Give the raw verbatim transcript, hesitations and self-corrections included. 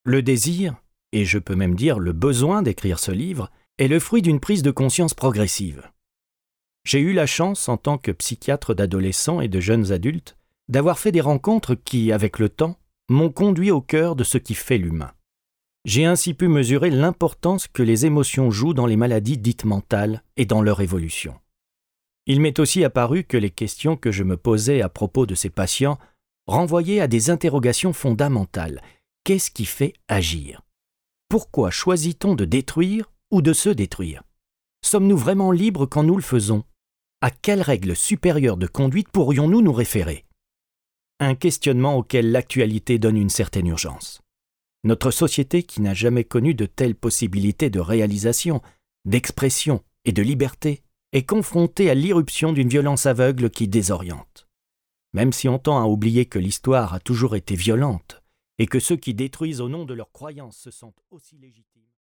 Le désir, et je peux même dire le besoin d'écrire ce livre, est le fruit d'une prise de conscience progressive. J'ai eu la chance, en tant que psychiatre d'adolescents et de jeunes adultes, d'avoir fait des rencontres qui, avec le temps, m'ont conduit au cœur de ce qui fait l'humain. J'ai ainsi pu mesurer l'importance que les émotions jouent dans les maladies dites mentales et dans leur évolution. Il m'est aussi apparu que les questions que je me posais à propos de ces patients renvoyaient à des interrogations fondamentales. Qu'est-ce qui fait agir ? Pourquoi choisit-on de détruire ou de se détruire ? Sommes-nous vraiment libres quand nous le faisons ? À quelles règles supérieures de conduite pourrions-nous nous référer ? Un questionnement auquel l'actualité donne une certaine urgence. Notre société, qui n'a jamais connu de telles possibilités de réalisation, d'expression et de liberté, est confrontée à l'irruption d'une violence aveugle qui désoriente. Même si on tend à oublier que l'histoire a toujours été violente et que ceux qui détruisent au nom de leurs croyances se sentent aussi légitimes.